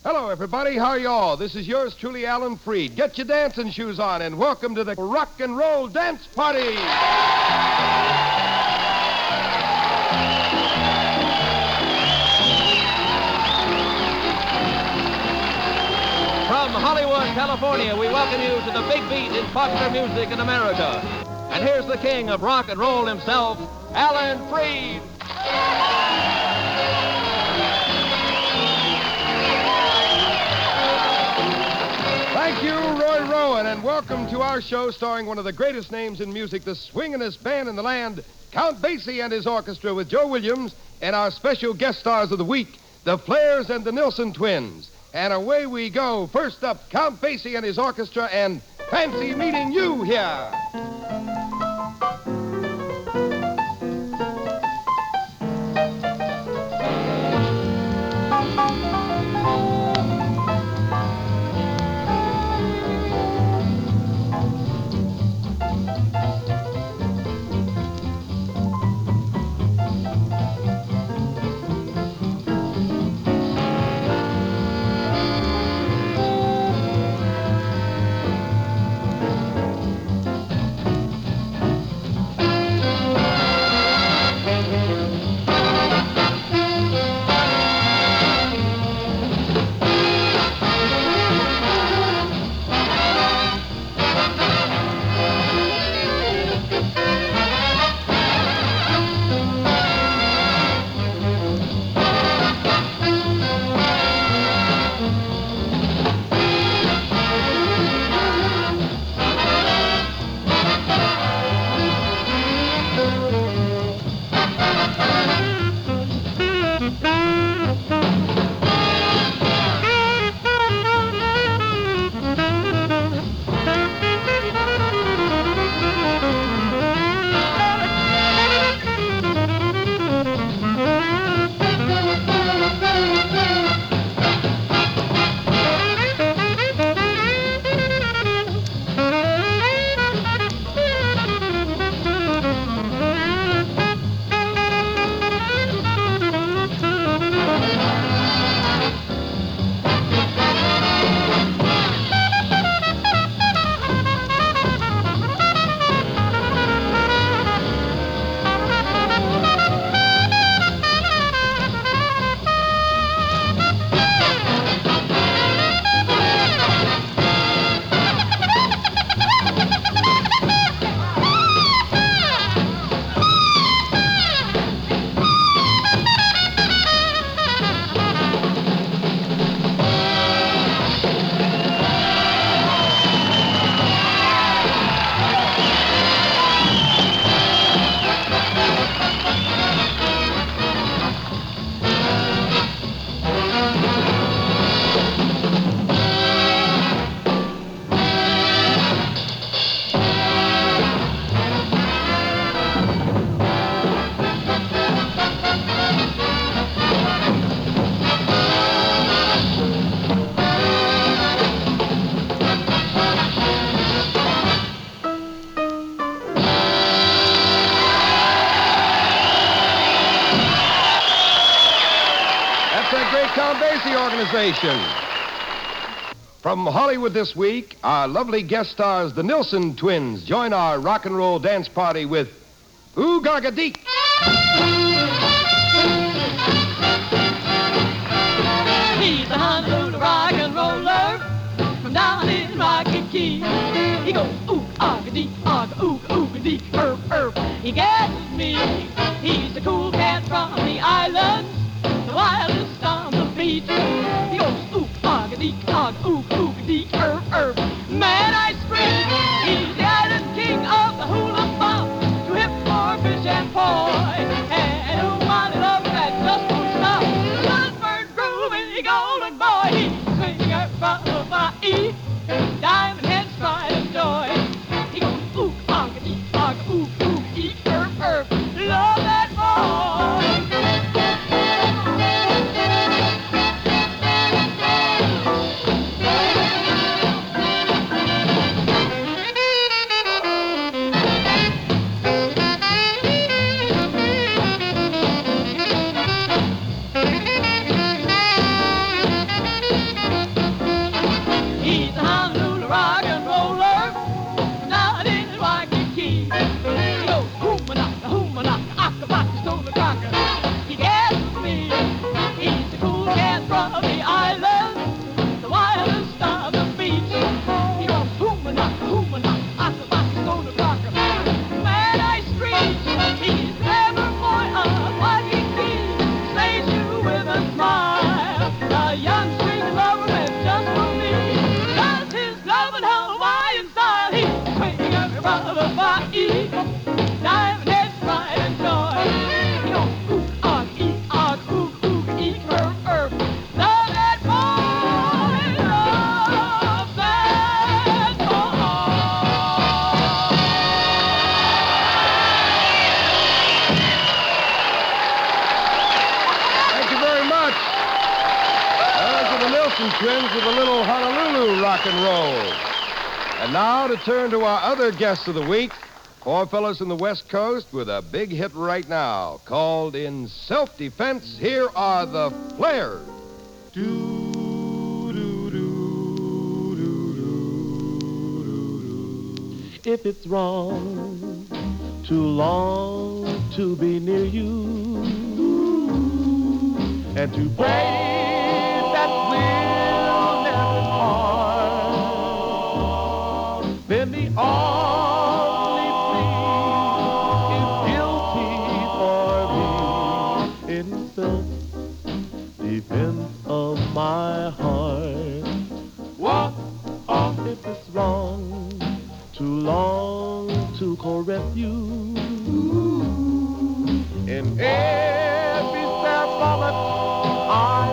Hello, everybody. How are y'all? This is yours truly, Alan Freed. Get your dancing shoes on and welcome to the Rock and Roll Dance Party. From Hollywood, California, we welcome you to the big beat in popular music in America. And here's the king of rock and roll himself, Alan Freed. Thank you, Roy Rowan, and welcome to our show starring one of the greatest names in music, the swingin'est band in the land, Count Basie and his orchestra with Joe Williams, and our special guest stars of the week, the Flairs and the Nilsson Twins. And away we go. First up, Count Basie and his orchestra, and fancy meeting you here. Count Basie Organization. From Hollywood this week, our lovely guest stars, the Nilsson Twins, join our rock and roll dance party with Ooh Gaga Deek. He's a Honolulu rock and roller from down in Rocky Key. He goes ooh aga dee aga ooga dee herb. He gets me. He's a cool cat from the islands, the wildest on the beach. He goes ooh aga dee aga ooga dee herb. Man, I scream. He's the island king of the hula bump, too hip for fish and poi. And who wanna love that just won't stop? Sunbird grooving, golden boy. He's swinging up from my E. Diamond heads pride and joy. He goes ooh aga dee aga ooga dee herb. Love that boy. young swing lover is just for me. Does his love and Hawaiian style. He's swinging every brother by E. Diamond heads pride and joy. You know, ooh, love that boy, love that boy. Thank you very much. Those are the Nilsson twins with a little Honolulu rock and roll. And now to turn to our other guests of the week. Four fellows from the West Coast with a big hit right now called In Self-Defense. Here are the Flares. If it's wrong too long to be near you and to pray that will never part, then the only plea is guilty for me in self-defense of my heart. What if it's wrong too long to correct you in every step moment I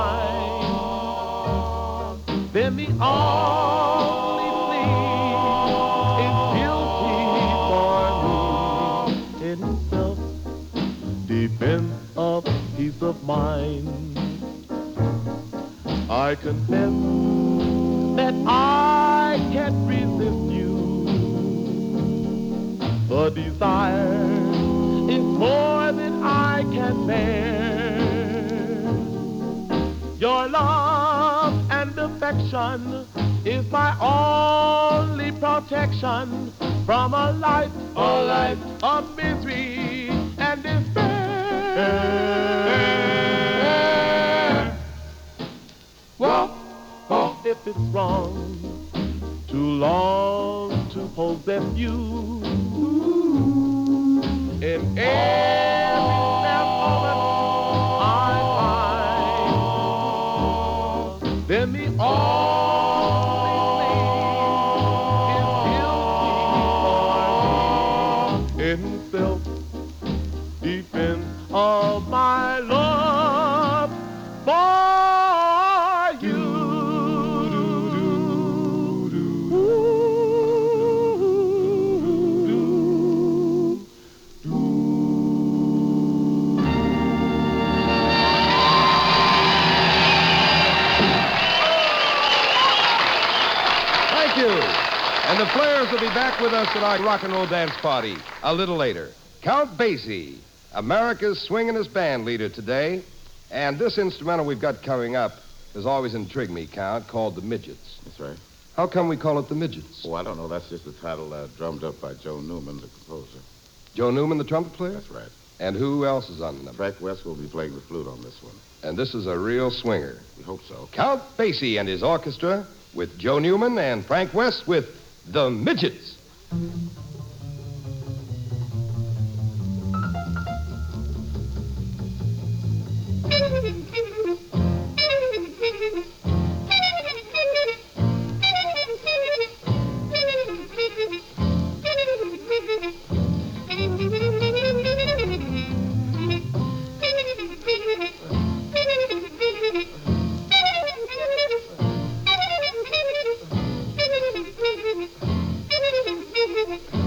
find, then the only plea is guilty for me in self-defense of peace of mind. I confess that I can't resist you. The desire is more than I can bear. Your love and affection is my only protection from a life of misery and despair. Well, if it's wrong too long to possess you in every step moment I find, then the only thing is guilty for me in self-defense of my love for you. And the Flares will be back with us at our rock and roll dance party a little later. Count Basie, America's swingin'est band leader today. And this instrumental we've got coming up has always intrigued me, Count, called The Midgets. That's right. How come we call it The Midgets? Oh, I don't know. That's just the title drummed up by Joe Newman, the composer. Joe Newman, the trumpet player? That's right. And who else is on the number? Frank West will be playing the flute on this one. And this is a real swinger. We hope so. Count Basie and his orchestra with Joe Newman and Frank West with The Midgets. Thank you.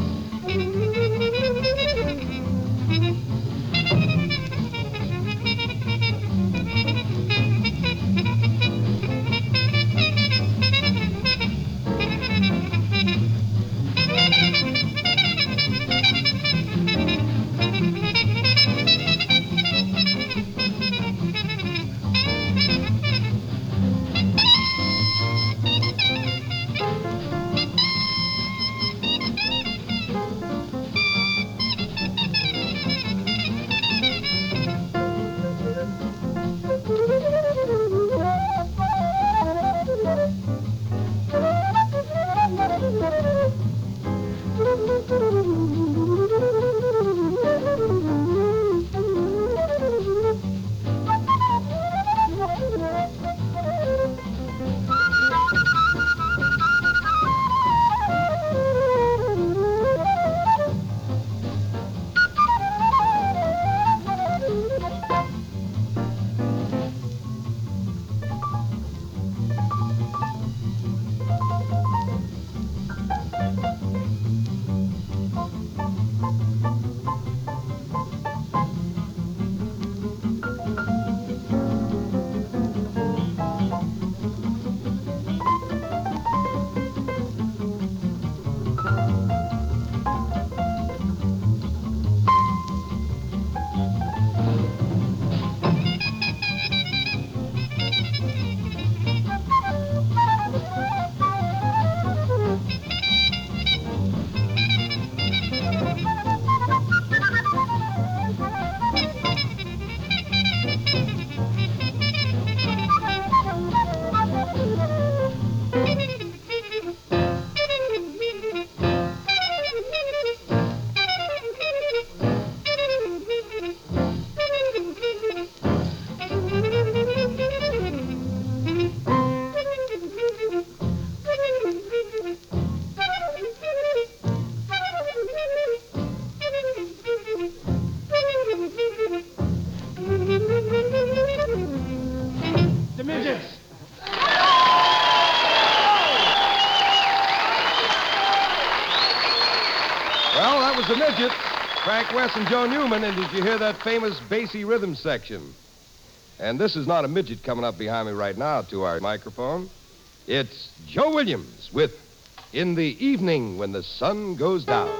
the Midgets, Frank West and Joe Newman, and did you hear that famous bassy rhythm section? And this is not a midget coming up behind me right now to our microphone. It's Joe Williams with In the Evening When the Sun Goes Down.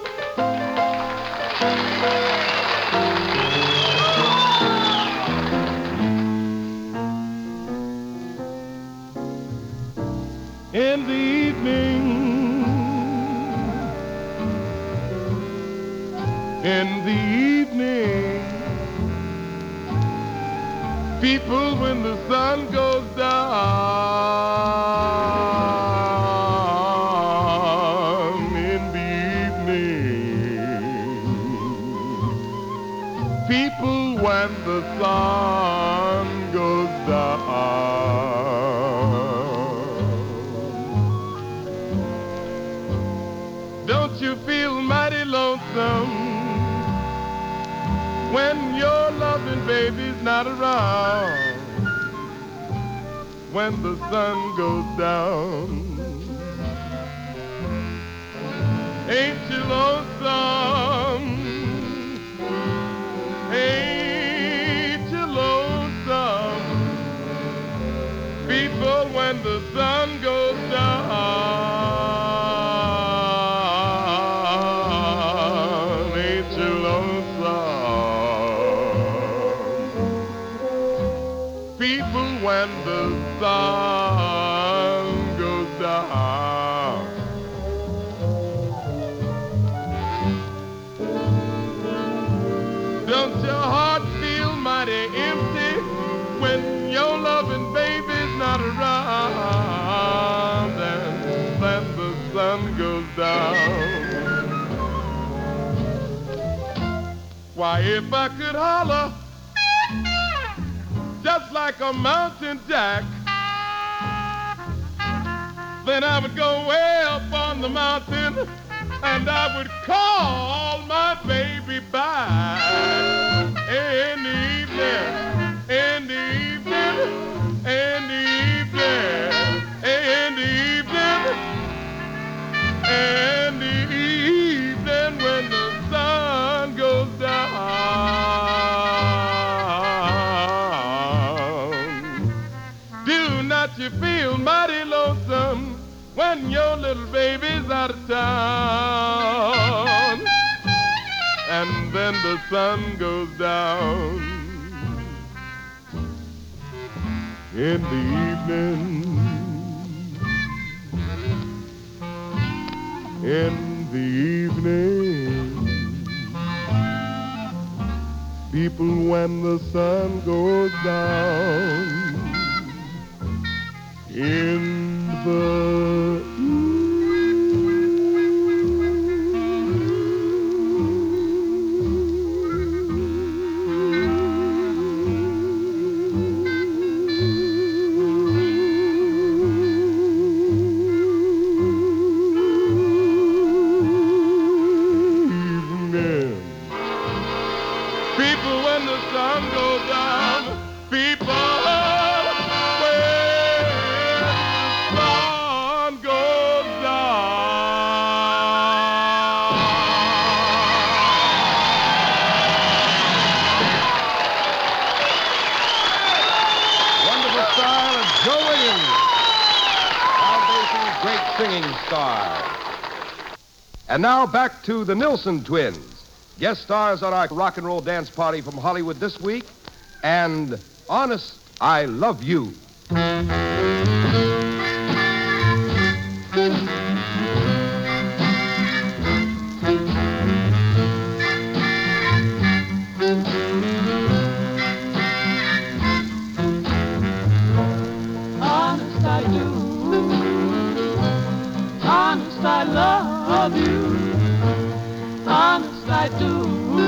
In the evening, in the evening, people, when the sun goes down, in the evening, people, when the sun goes down. Don't you feel mighty lonesome when your loving baby's not around? When the sun goes down, ain't you lonesome? Ain't you lonesome? People, when the sun goes down. When the sun goes down, don't your heart feel mighty empty when your loving baby's not around? And when the sun goes down, why, if I could holler just like a mountain jack, then I would go way up on the mountain and I would call my baby back in the evening, in the evening, in the evening, in the evening, in the evening when the sun goes down. You feel mighty lonesome when your little baby's out of town, and then the sun goes down in the evening, in the evening, people, when the sun goes down, in the evening, people, when the sun goes down, people. Singing star. And now back to the Nilsson twins, guest stars on our rock and roll dance party from Hollywood this week, and Honest, I Love You. Honest, I do. Honest, I love you. Honest, I do.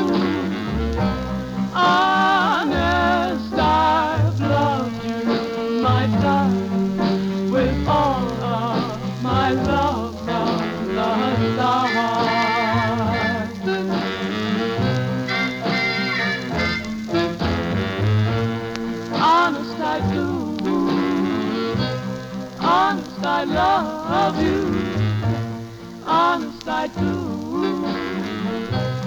Honest, I've loved you, my darling, with all of my love from the start. Honest, I do. Honest, I love you. Honest, I do.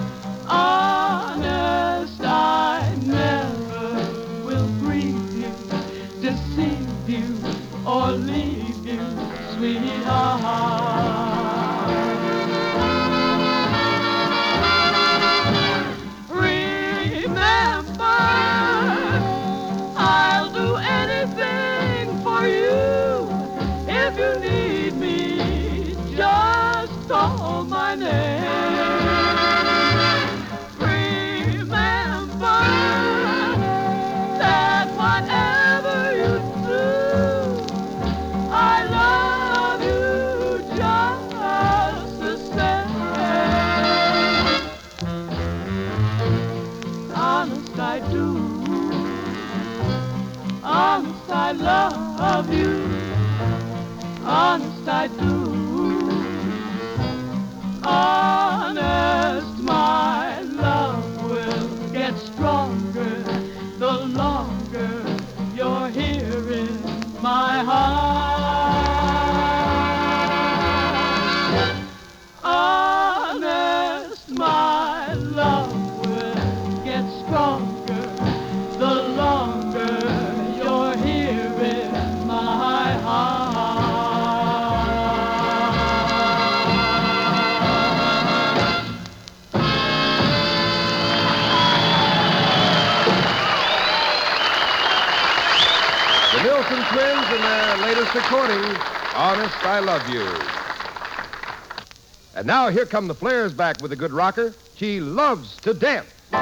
or leave you, sweetheart. Remember, I'll do anything for you. If you need me, just call my name. Remember that whatever you do, I love you just the same. Honest, I do. Honest, I love you. Honest, I do. Honest, my love will get stronger the longer you're here in my heart. Honest, my love will get stronger the longer you're here in my heart. The Nilsson Twins in their latest recording, Honest, I Love You. And now here come the Flares back with a good rocker. She loves to dance. She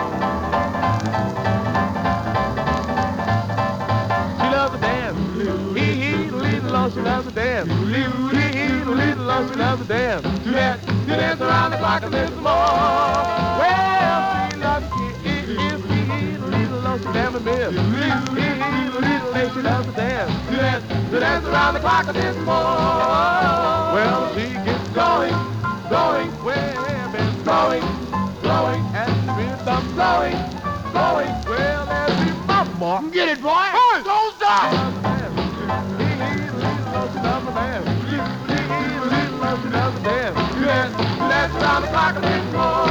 loves to dance. Hee little she loves to dance. Little she loves to dance. To dance around the clock and there's more. Well, she loves to little she never miss. Little she loves to dance. To dance around the clock and there's more. Well, she gets going, well, it's going, and the rhythm blowing. Well, every mama. Get it, boy. Hey, don't stop. Dance around the clock and there's more.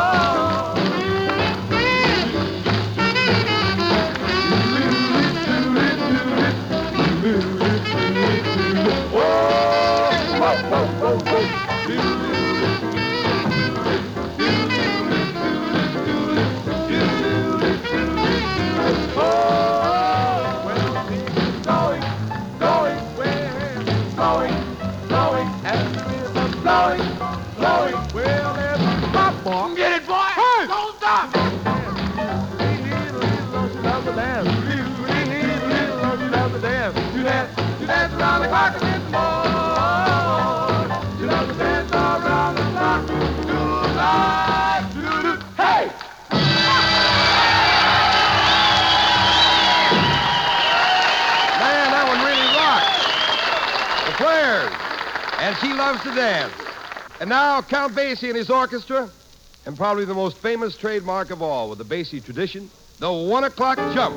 Get it, boy! Hey! Don't stop! You dance around the clock and it's more. You love to dance around the clock. Do life, do. Hey! Man, that one really rocked. The Flares. And She Loves to Dance. And now Count Basie and his orchestra, and probably the most famous trademark of all with the Basie tradition, the 1 o'clock jump.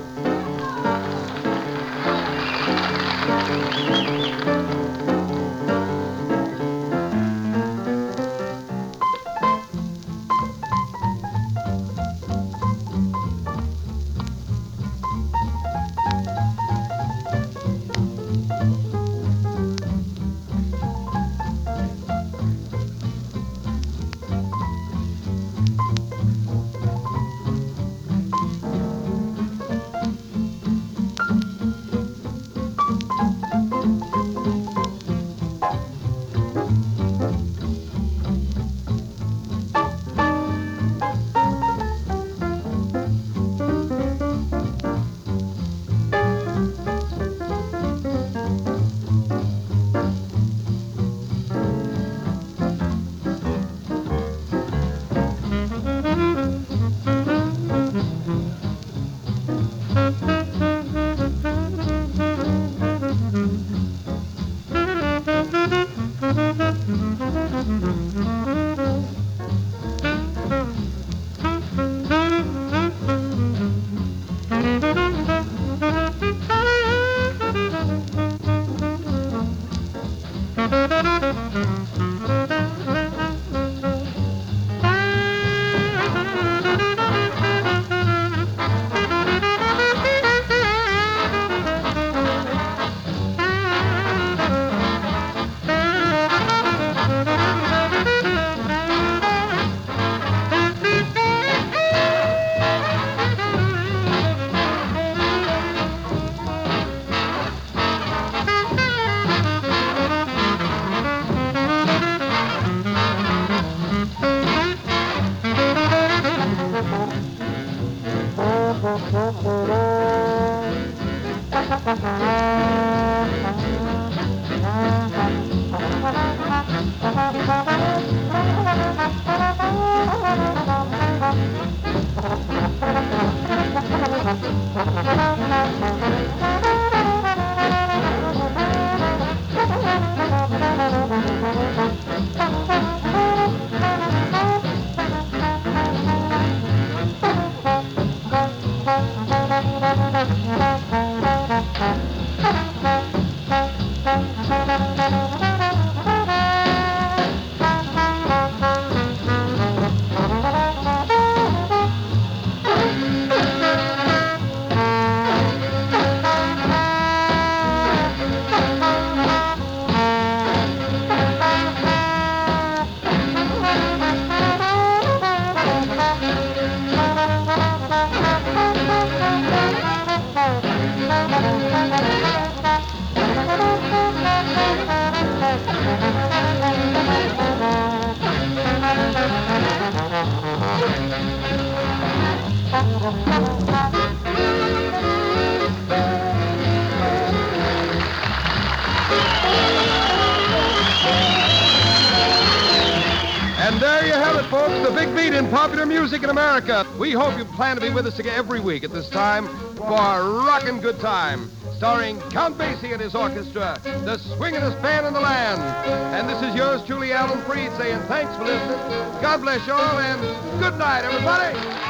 And there you have it, folks, the big beat in popular music in America. We hope you plan to be with us again every week at this time for a rockin' good time, starring Count Basie and his orchestra, the swingin'est band in the land. And this is yours truly, Alan Freed, saying thanks for listening. God bless you all, and good night, everybody.